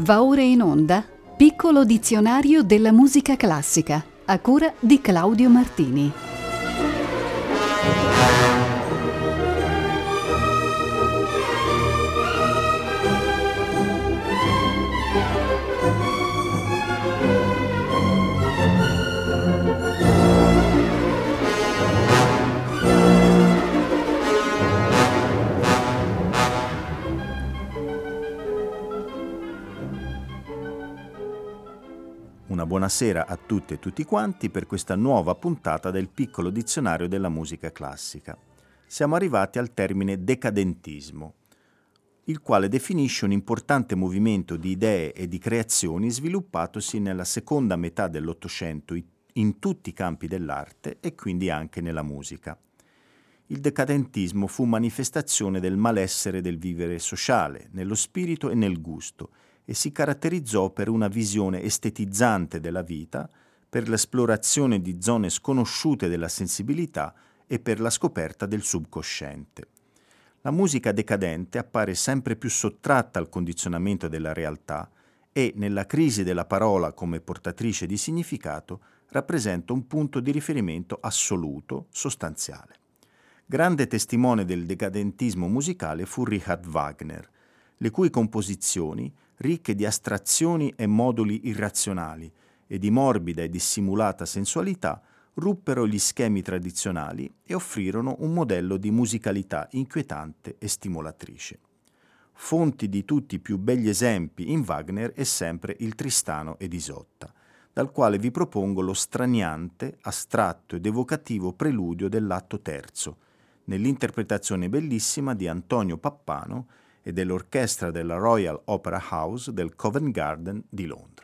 Va ora in onda Piccolo dizionario della musica classica, a cura di Claudio Martini. Una buonasera a tutte e tutti quanti per questa nuova puntata del Piccolo dizionario della musica classica. Siamo arrivati al termine decadentismo, il quale definisce un importante movimento di idee e di creazioni sviluppatosi nella seconda metà dell'Ottocento in tutti i campi dell'arte e quindi anche nella musica. Il decadentismo fu manifestazione del malessere del vivere sociale, nello spirito e nel gusto, e si caratterizzò per una visione estetizzante della vita, per l'esplorazione di zone sconosciute della sensibilità e per la scoperta del subconsciente. La musica decadente appare sempre più sottratta al condizionamento della realtà e, nella crisi della parola come portatrice di significato, rappresenta un punto di riferimento assoluto, sostanziale. Grande testimone del decadentismo musicale fu Richard Wagner, le cui composizioni, ricche di astrazioni e moduli irrazionali e di morbida e dissimulata sensualità, ruppero gli schemi tradizionali e offrirono un modello di musicalità inquietante e stimolatrice. Fonti di tutti i più begli esempi in Wagner è sempre il Tristano ed Isotta, dal quale vi propongo lo straniante, astratto ed evocativo preludio dell'atto terzo, nell'interpretazione bellissima di Antonio Pappano e dell'orchestra della Royal Opera House del Covent Garden di Londra.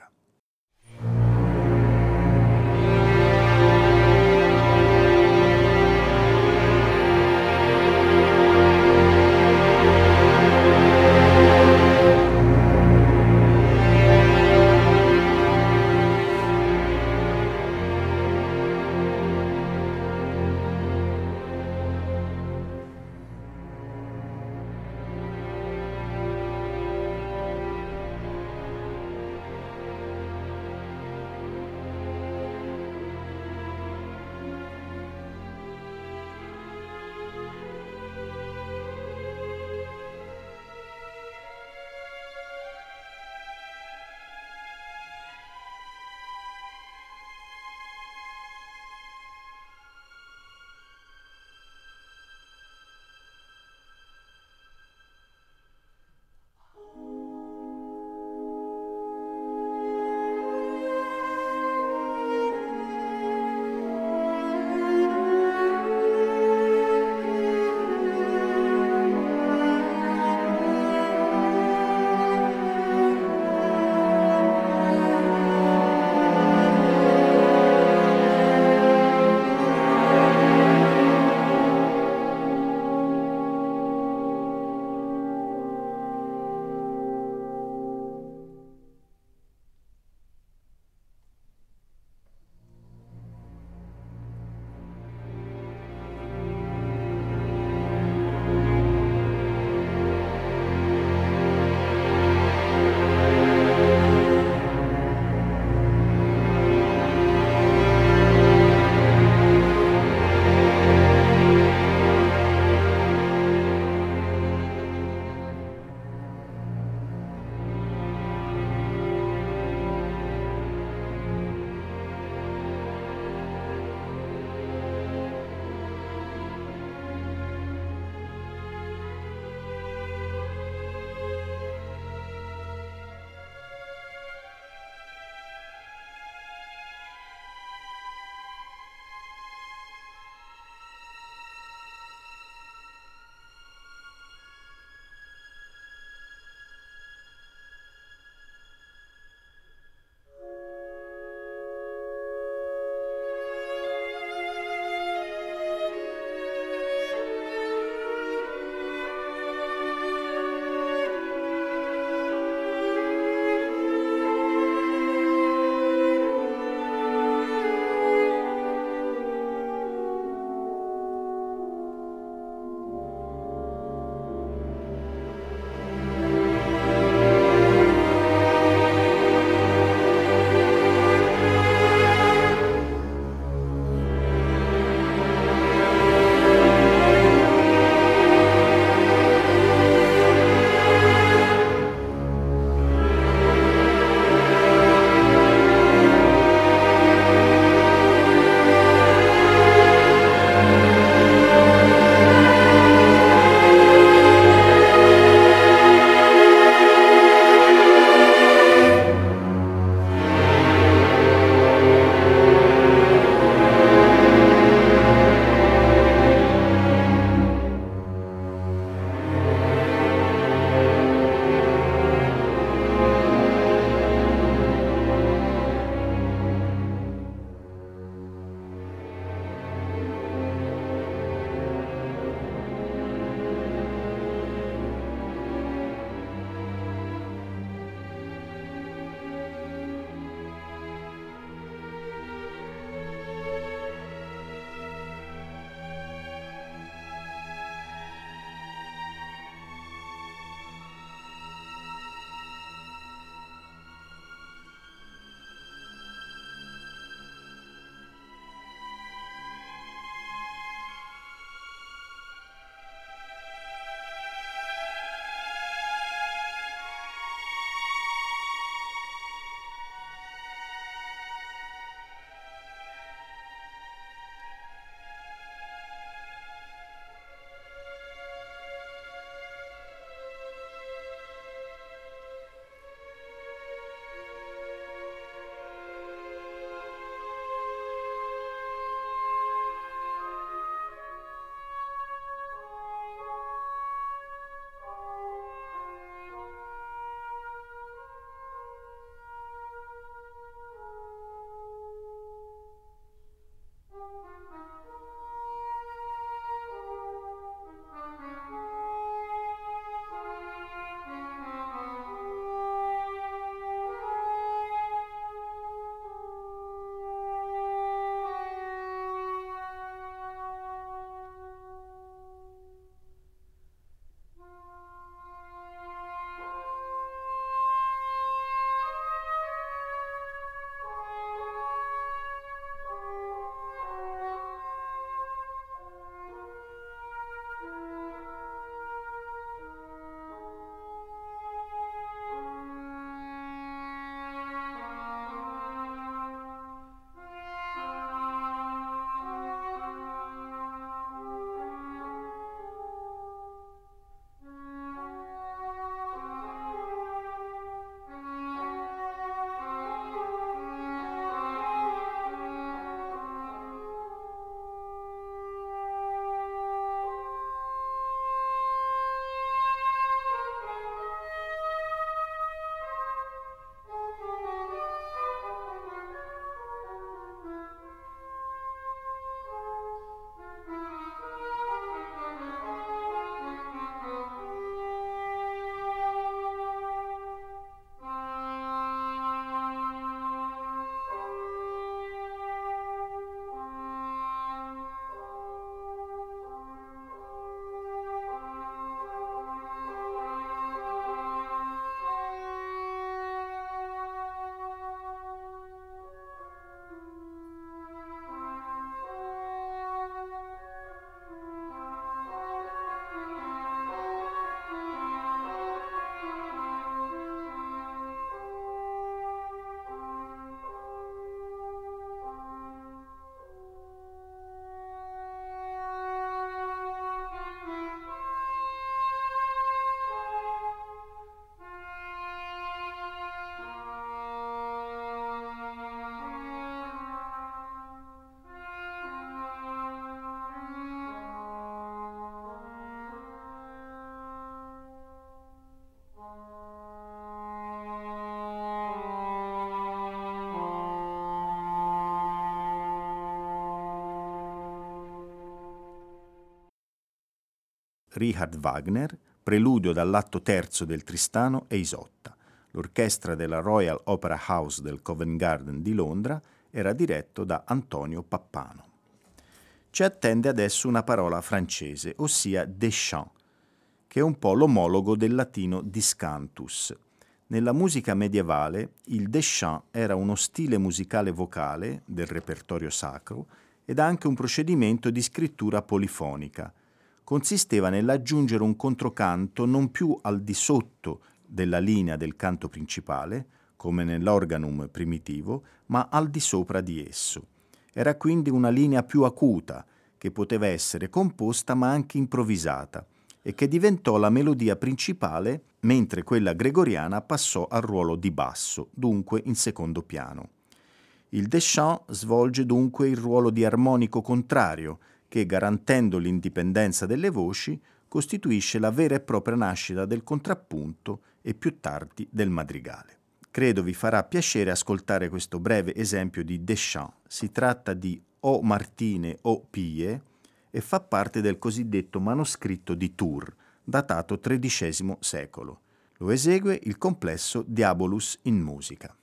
Richard Wagner, preludio dall'atto terzo del Tristano e Isotta. L'orchestra della Royal Opera House del Covent Garden di Londra era diretto da Antonio Pappano. Ci attende adesso una parola francese, ossia deschant, che è un po' l'omologo del latino discantus. Nella musica medievale il deschant era uno stile musicale vocale del repertorio sacro ed anche un procedimento di scrittura polifonica. Consisteva nell'aggiungere un controcanto non più al di sotto della linea del canto principale, come nell'organum primitivo, ma al di sopra di esso. Era quindi una linea più acuta, che poteva essere composta ma anche improvvisata, e che diventò la melodia principale, mentre quella gregoriana passò al ruolo di basso, dunque in secondo piano. Il deschant svolge dunque il ruolo di armonico contrario, che, garantendo l'indipendenza delle voci, costituisce la vera e propria nascita del contrappunto e più tardi del madrigale. Credo vi farà piacere ascoltare questo breve esempio di deschant. Si tratta di O Martine o Pie e fa parte del cosiddetto manoscritto di Tours, datato XIII secolo. Lo esegue il complesso Diabolus in musica.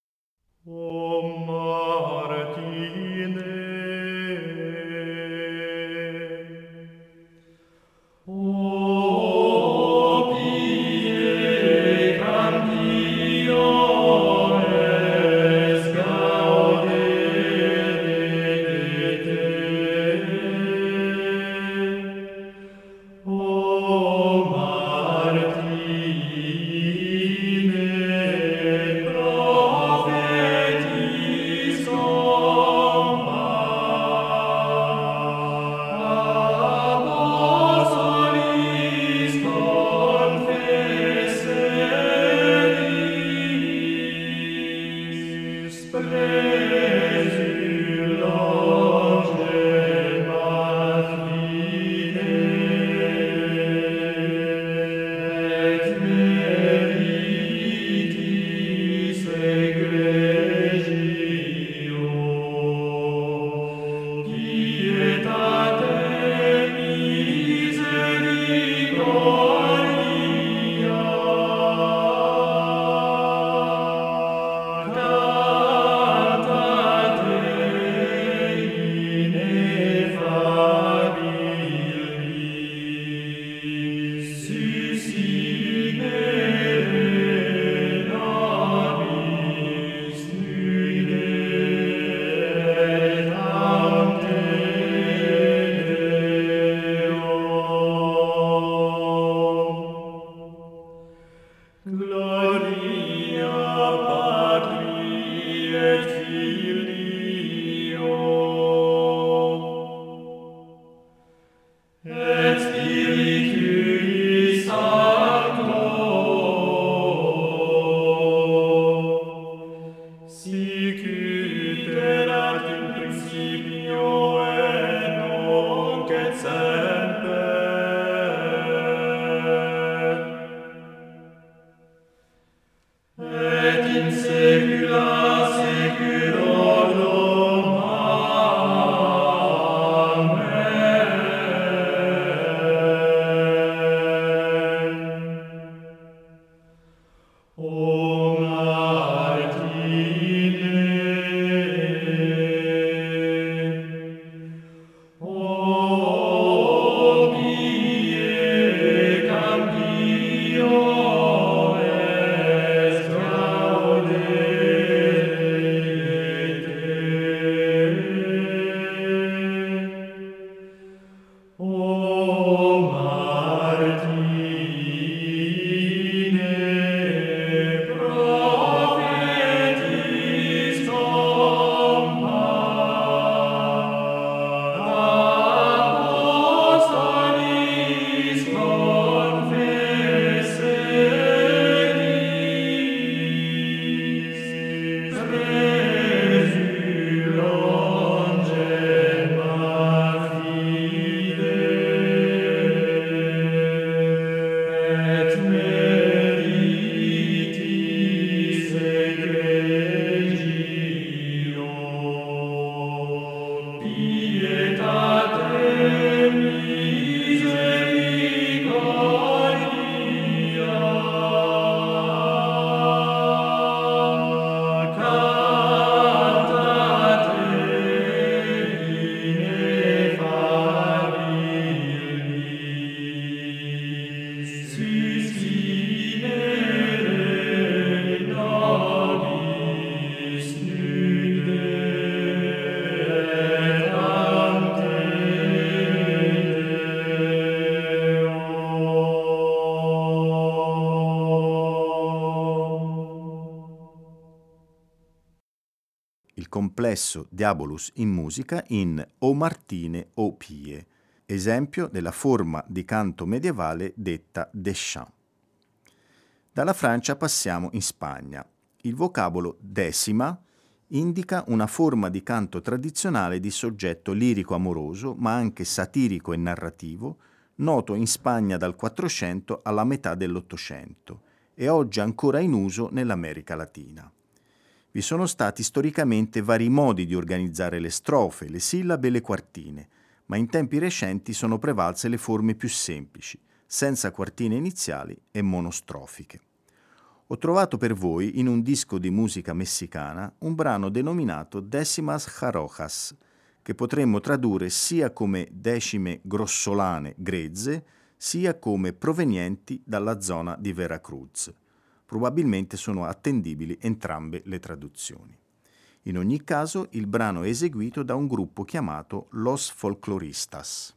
O Martine, o Pie, cantiores gaudere de te. O Martine, prophetis complesso Diabolus in musica in O Martine o Pie, esempio della forma di canto medievale detta des chants. Dalla Francia passiamo in Spagna. Il vocabolo decima indica una forma di canto tradizionale di soggetto lirico amoroso, ma anche satirico e narrativo, noto in Spagna dal 400 alla metà dell'Ottocento e oggi ancora in uso nell'America Latina. Vi sono stati storicamente vari modi di organizzare le strofe, le sillabe e le quartine, ma in tempi recenti sono prevalse le forme più semplici, senza quartine iniziali e monostrofiche. Ho trovato per voi in un disco di musica messicana un brano denominato Décimas Jarochas, che potremmo tradurre sia come decime grossolane grezze, sia come provenienti dalla zona di Veracruz. Probabilmente sono attendibili entrambe le traduzioni. In ogni caso, il brano è eseguito da un gruppo chiamato Los Folcloristas.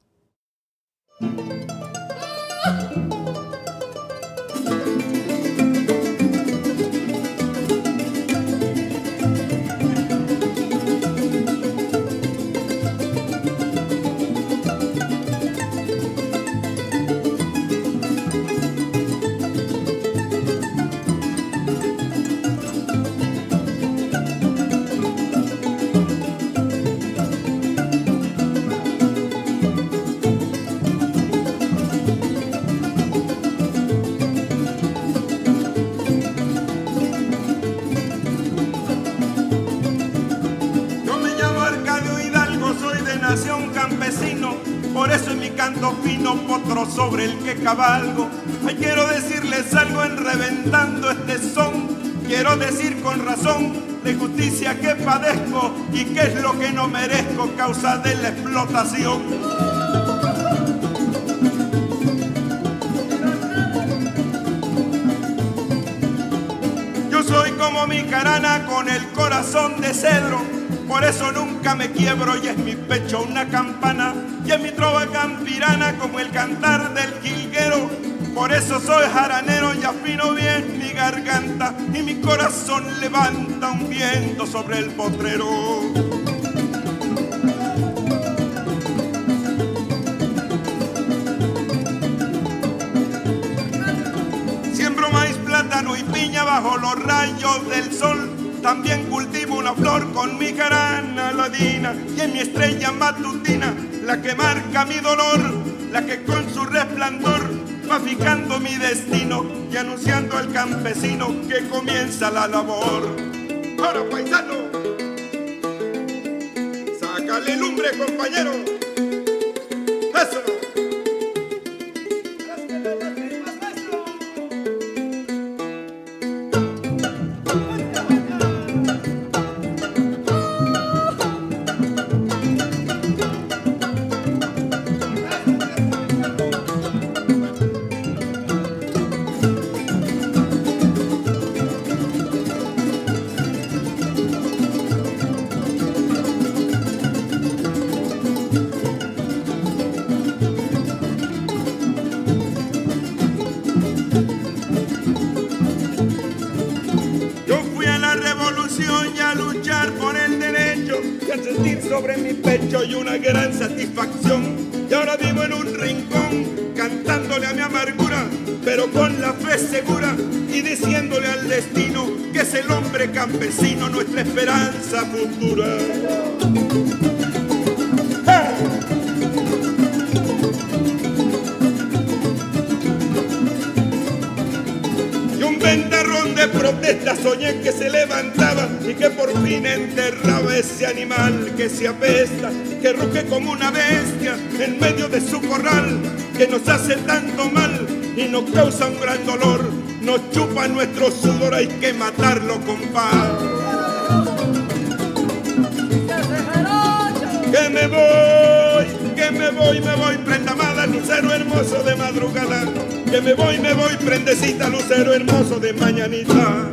Por eso en mi canto fino potro sobre el que cabalgo. Ay, quiero decirles algo en reventando este son. Quiero decir con razón la injusticia que padezco y qué es lo que no merezco causa de la explotación. Yo soy como mi carana con el corazón de cedro. Por eso nunca me quiebro y es mi pecho una campana y es mi trova campirana como el cantar del jilguero. Por eso soy jaranero y afino bien mi garganta y mi corazón levanta un viento sobre el potrero. Siembro maíz, plátano y piña bajo los rayos del sol. También cultivo una flor con mi jarana ladina y en mi estrella matutina, la que marca mi dolor, la que con su resplandor va fijando mi destino y anunciando al campesino que comienza la labor. Ahora, paisano, sácale lumbre, compañero. Eso. Sobre mi pecho y una gran satisfacción y ahora vivo en un rincón cantándole a mi amargura pero con la fe segura y diciéndole al destino que es el hombre campesino nuestra esperanza futura. Ventarrón de protesta soñé que se levantaba y que por fin enterraba ese animal que se apesta, que ruge como una bestia en medio de su corral, que nos hace tanto mal y nos causa un gran dolor, nos chupa nuestro sudor, hay que matarlo, compadre. Me voy, prenda amada, lucero hermoso de madrugada. Que me voy, prendecita, lucero hermoso de mañanita.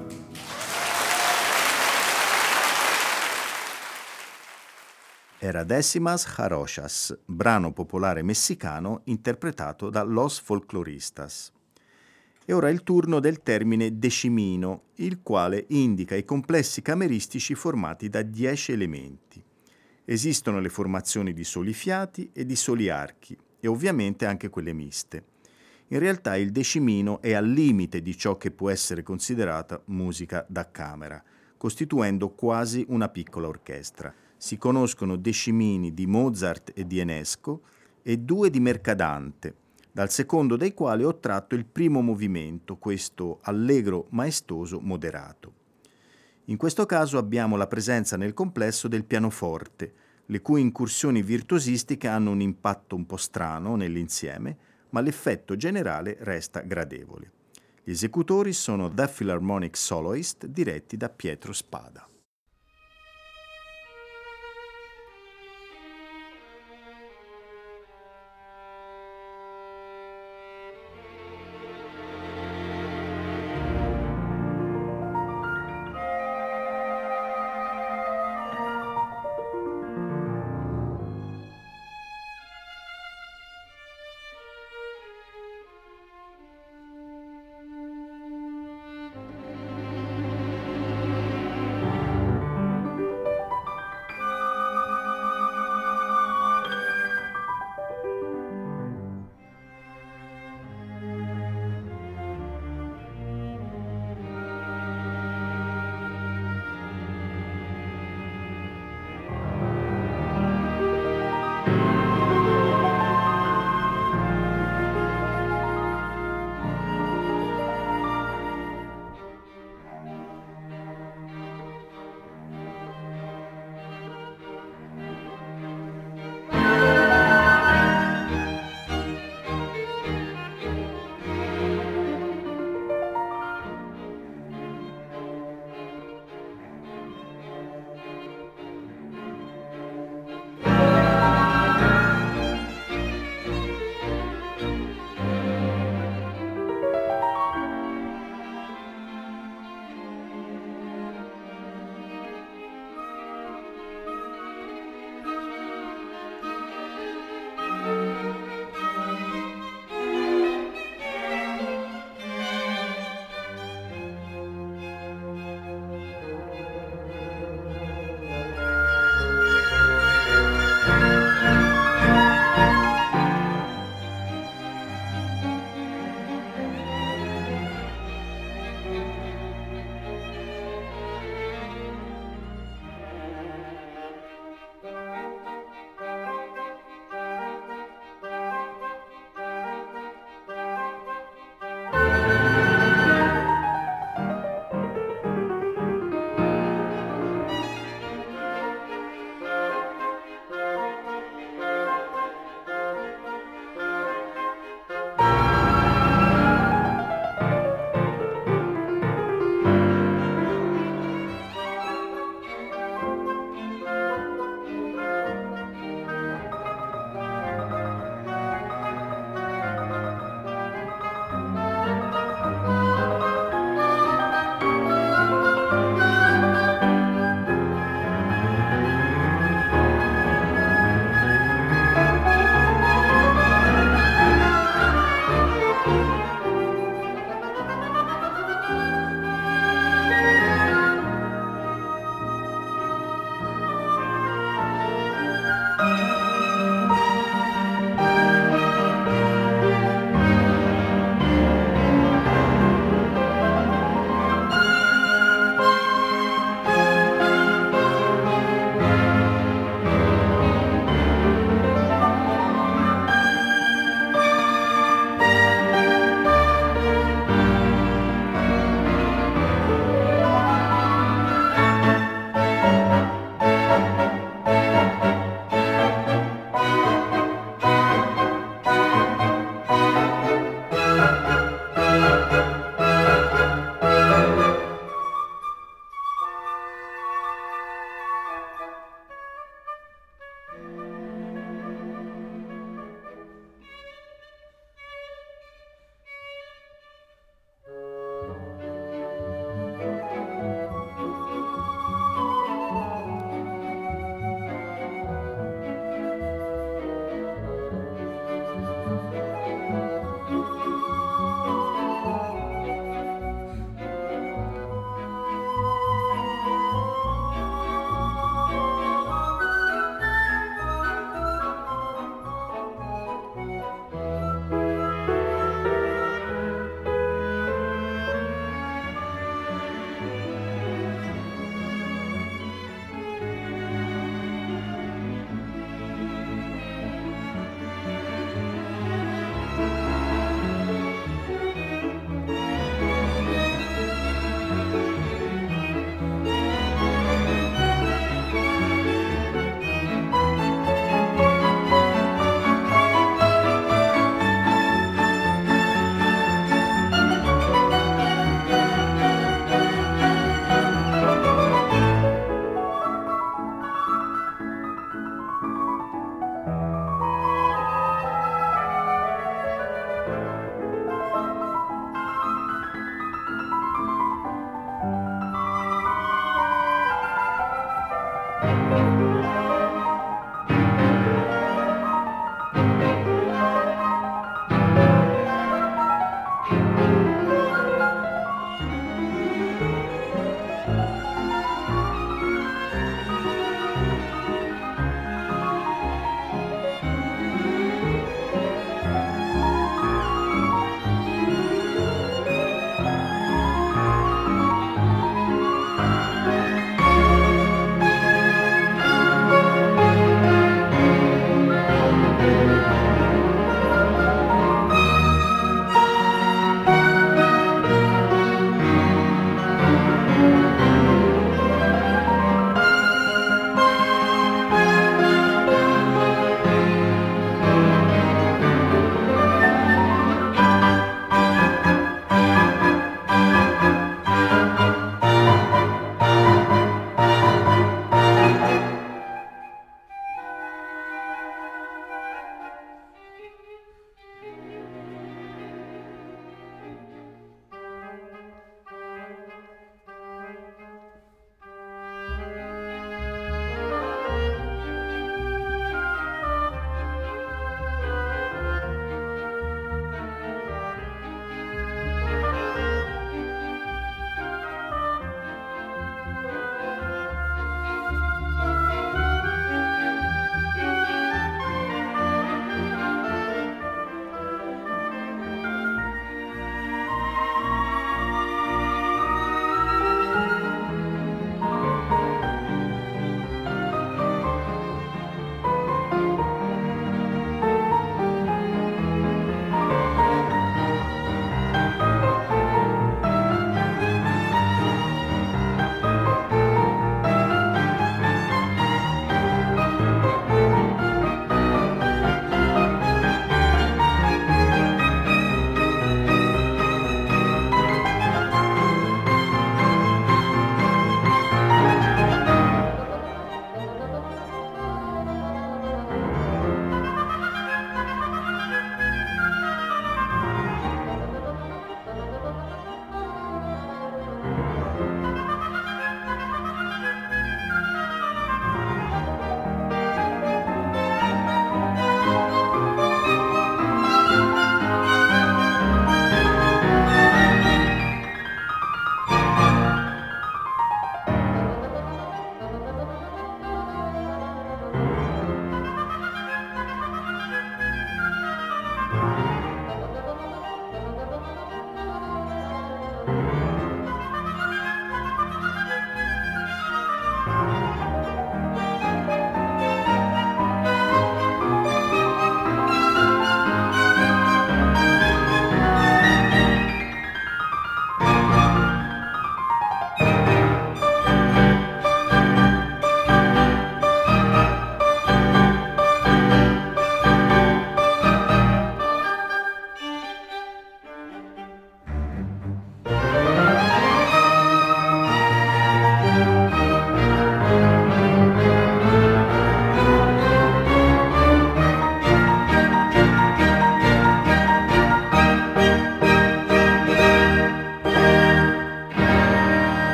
Era Décimas Jarochas, brano popolare messicano interpretato da Los Folcloristas. E ora è il turno del termine decimino, il quale indica i complessi cameristici formati da 10 elementi. Esistono le formazioni di soli fiati e di soli archi, e ovviamente anche quelle miste. In realtà il decimino è al limite di ciò che può essere considerata musica da camera, costituendo quasi una piccola orchestra. Si conoscono decimini di Mozart e di Enesco e 2 di Mercadante, dal secondo dei quali ho tratto il primo movimento, questo allegro maestoso moderato. In questo caso abbiamo la presenza nel complesso del pianoforte, le cui incursioni virtuosistiche hanno un impatto un po' strano nell'insieme, ma l'effetto generale resta gradevole. Gli esecutori sono The Philharmonic Soloist, diretti da Pietro Spada.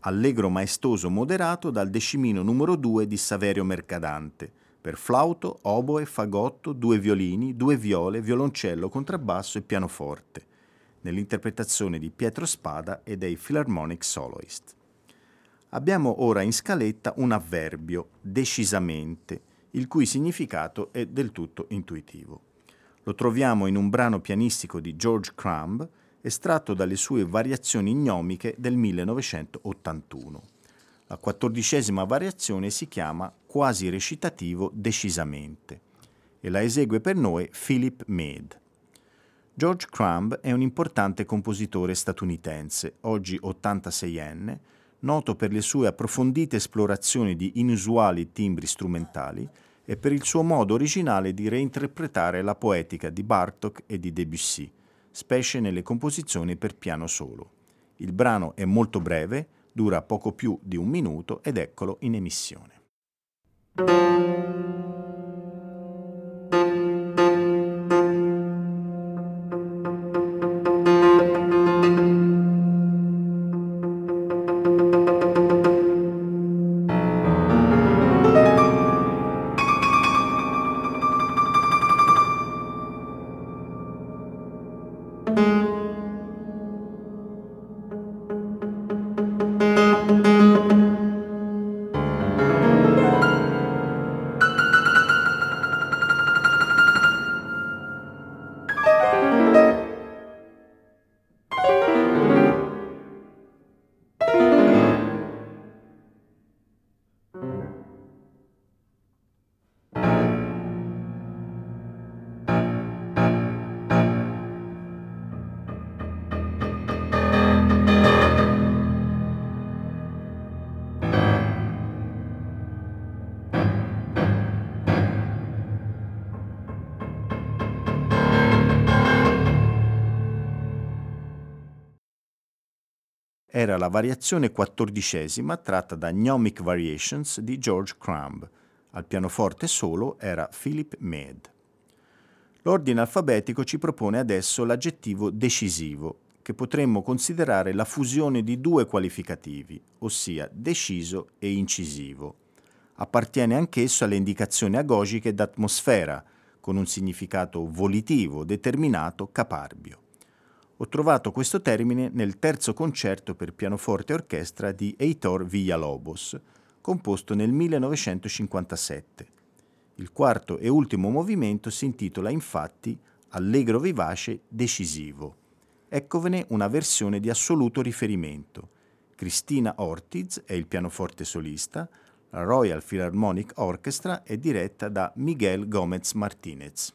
allegro maestoso moderato dal decimino numero 2 di Saverio Mercadante, per flauto, oboe, fagotto, 2 violini, 2 viole, violoncello, contrabbasso e pianoforte, nell'interpretazione di Pietro Spada e dei Philharmonic Soloist. Abbiamo ora in scaletta un avverbio, decisamente, il cui significato è del tutto intuitivo. Lo troviamo in un brano pianistico di George Crumb, estratto dalle sue variazioni gnomiche del 1981. La 14ª variazione si chiama quasi recitativo decisamente e la esegue per noi Philip Mead. George Crumb è un importante compositore statunitense, oggi 86enne, noto per le sue approfondite esplorazioni di inusuali timbri strumentali e per il suo modo originale di reinterpretare la poetica di Bartók e di Debussy, specie nelle composizioni per piano solo. Il brano è molto breve, dura poco più di 1 minuto ed eccolo in emissione. Era la variazione 14ª tratta da Gnomic Variations di George Crumb. Al pianoforte solo era Philip Mead. L'ordine alfabetico ci propone adesso l'aggettivo decisivo, che potremmo considerare la fusione di 2 qualificativi, ossia deciso e incisivo. Appartiene anch'esso alle indicazioni agogiche d'atmosfera, con un significato volitivo, determinato, caparbio. Ho trovato questo termine nel terzo concerto per pianoforte e orchestra di Heitor Villalobos, composto nel 1957. Il quarto e ultimo movimento si intitola infatti Allegro vivace decisivo. Eccovene una versione di assoluto riferimento. Cristina Ortiz è il pianoforte solista, la Royal Philharmonic Orchestra è diretta da Miguel Gómez Martínez.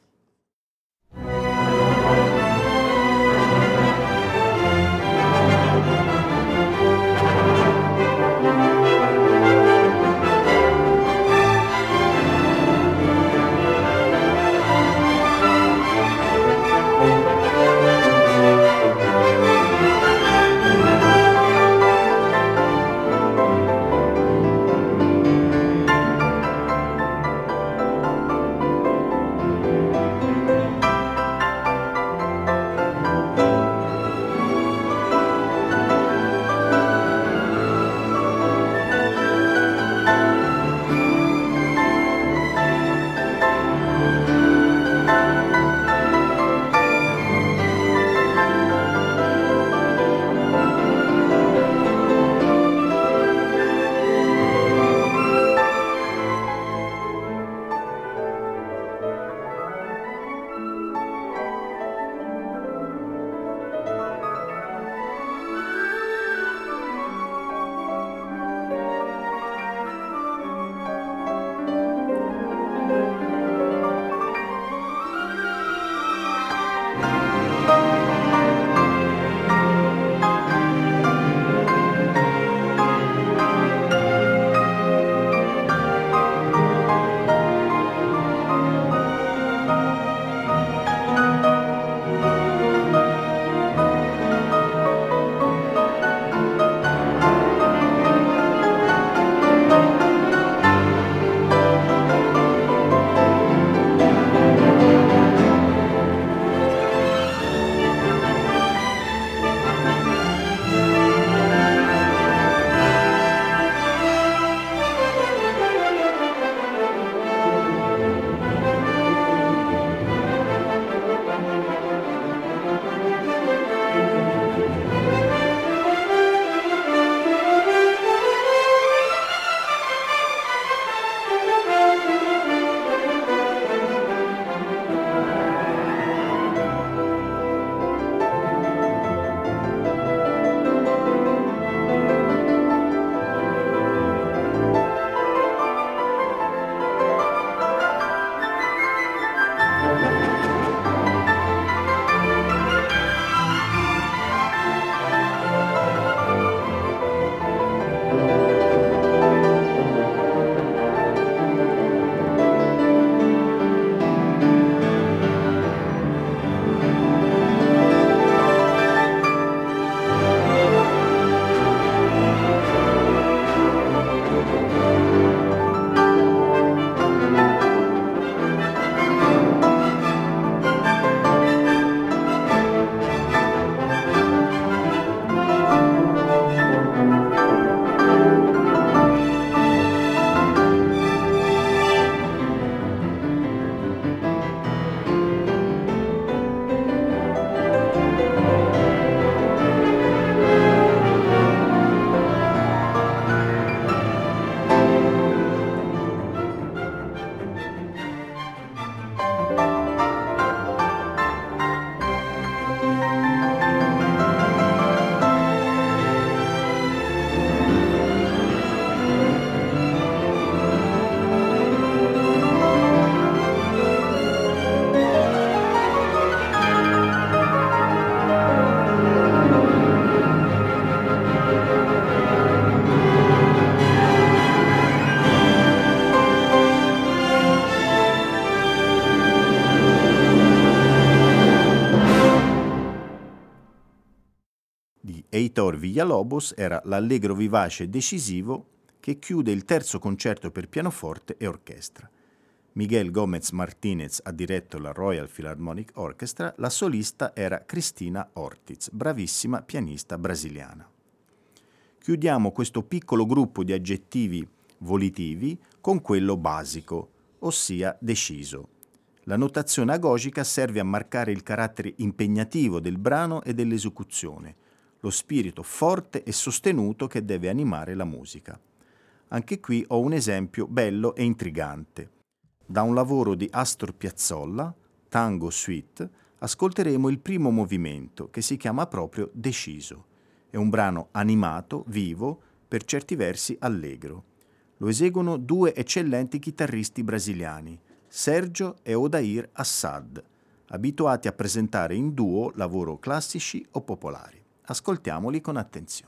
Vitor Villalobos era l'allegro vivace e decisivo che chiude il terzo concerto per pianoforte e orchestra. Miguel Gómez Martínez ha diretto la Royal Philharmonic Orchestra, la solista era Cristina Ortiz, bravissima pianista brasiliana. Chiudiamo questo piccolo gruppo di aggettivi volitivi con quello basico, ossia deciso. La notazione agogica serve a marcare il carattere impegnativo del brano e dell'esecuzione, lo spirito forte e sostenuto che deve animare la musica. Anche qui ho un esempio bello e intrigante. Da un lavoro di Astor Piazzolla, Tango Suite, ascolteremo il primo movimento, che si chiama proprio Deciso. È un brano animato, vivo, per certi versi allegro. Lo eseguono due eccellenti chitarristi brasiliani, Sergio e Odair Assad, abituati a presentare in duo lavori classici o popolari. Ascoltiamoli con attenzione.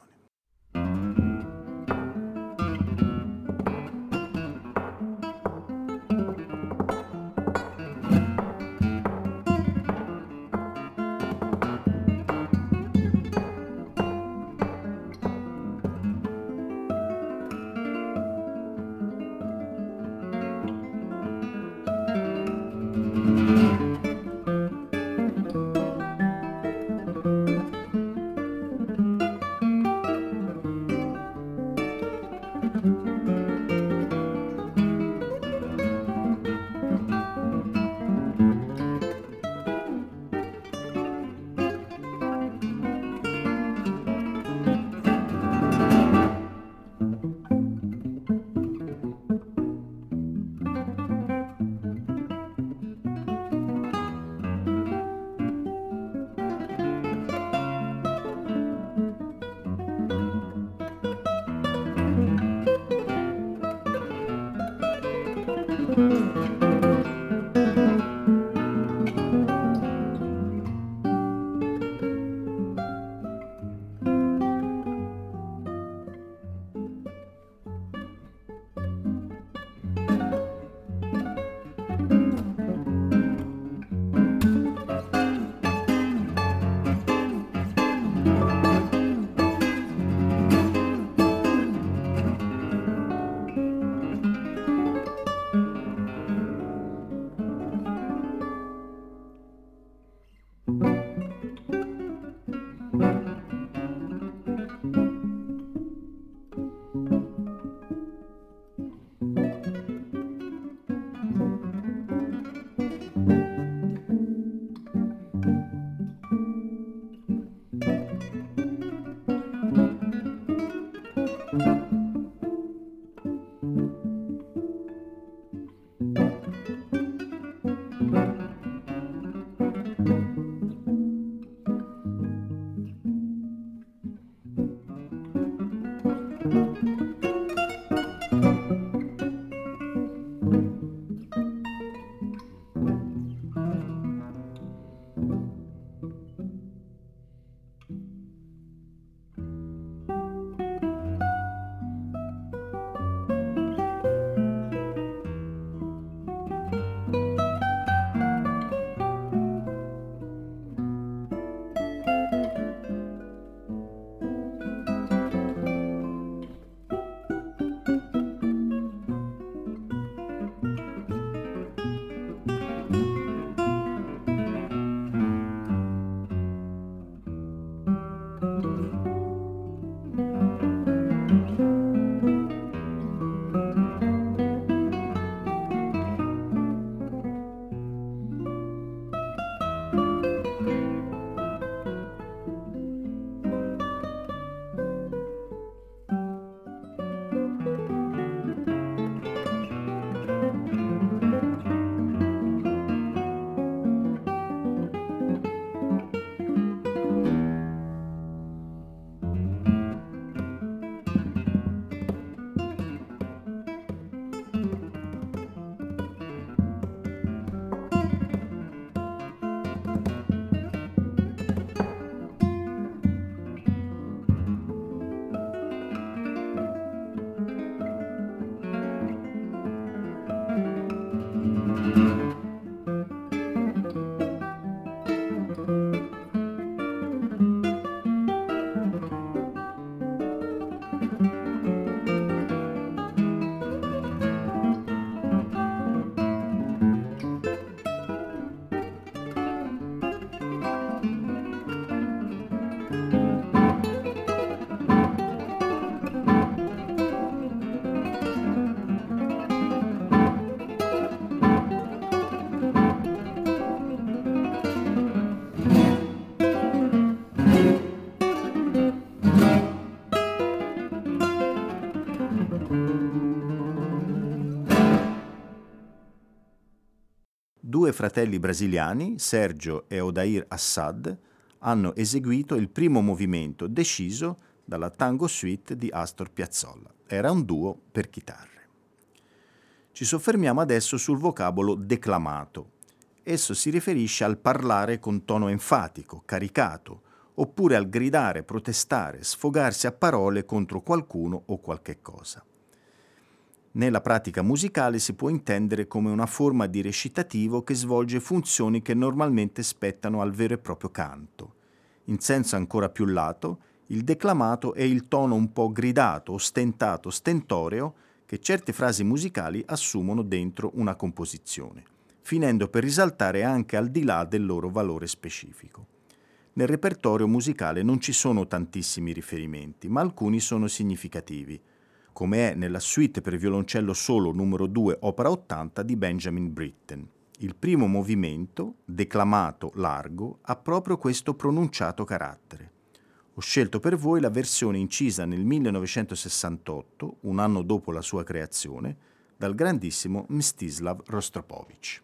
due fratelli brasiliani, Sergio e Odair Assad, hanno eseguito il primo movimento deciso dalla Tango Suite di Astor Piazzolla. Era un duo per chitarre. Ci soffermiamo adesso sul vocabolo declamato. Esso si riferisce al parlare con tono enfatico, caricato, oppure al gridare, protestare, sfogarsi a parole contro qualcuno o qualche cosa. Nella pratica musicale si può intendere come una forma di recitativo che svolge funzioni che normalmente spettano al vero e proprio canto. In senso ancora più lato, il declamato è il tono un po' gridato, ostentato, stentoreo che certe frasi musicali assumono dentro una composizione, finendo per risaltare anche al di là del loro valore specifico. Nel repertorio musicale non ci sono tantissimi riferimenti, ma alcuni sono significativi, come è nella suite per violoncello solo numero 2, opera 80 di Benjamin Britten. Il primo movimento, declamato largo, ha proprio questo pronunciato carattere. Ho scelto per voi la versione incisa nel 1968, un anno dopo la sua creazione, dal grandissimo Mstislav Rostropovich.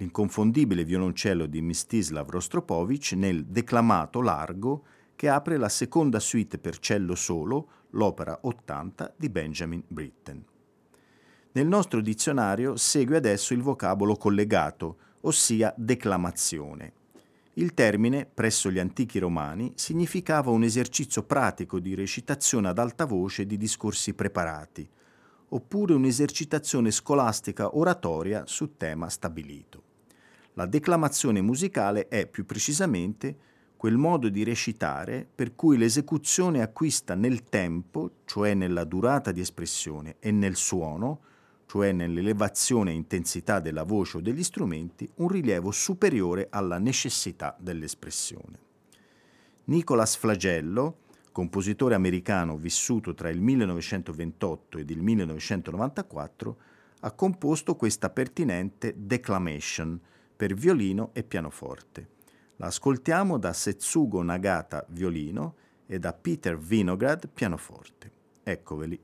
l'inconfondibile violoncello di Mstislav Rostropovich nel declamato largo che apre la seconda suite per cello solo, l'opera 80 di Benjamin Britten. Nel nostro dizionario segue adesso il vocabolo collegato, ossia declamazione. Il termine, presso gli antichi romani, significava un esercizio pratico di recitazione ad alta voce di discorsi preparati, oppure un'esercitazione scolastica oratoria su tema stabilito. La declamazione musicale è, più precisamente, quel modo di recitare per cui l'esecuzione acquista nel tempo, cioè nella durata di espressione, e nel suono, cioè nell'elevazione e intensità della voce o degli strumenti, un rilievo superiore alla necessità dell'espressione. Nicolas Flagello, compositore americano vissuto tra il 1928 ed il 1994, ha composto questa pertinente Declamation per violino e pianoforte. La ascoltiamo da Setsugo Nagata, violino, e da Peter Vinograd, pianoforte. Eccoveli.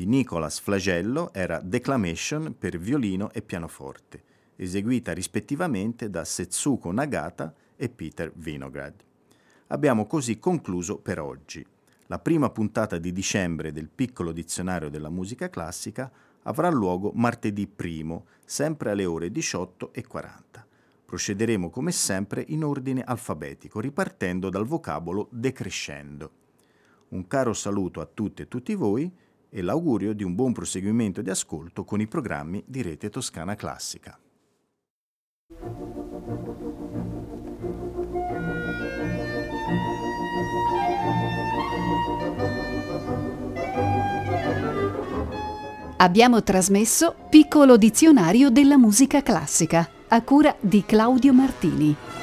Nicolas Flagello era Declamation per violino e pianoforte, eseguita rispettivamente da Setsuko Nagata e Peter Vinograd. Abbiamo così concluso per oggi. La prima puntata di dicembre del Piccolo Dizionario della Musica Classica avrà luogo martedì 1, sempre alle ore 18:40. Procederemo come sempre in ordine alfabetico, ripartendo dal vocabolo decrescendo. Un caro saluto a tutte e tutti voi e l'augurio di un buon proseguimento di ascolto con i programmi di Rete Toscana Classica. Abbiamo trasmesso Piccolo Dizionario della Musica Classica, a cura di Claudio Martini.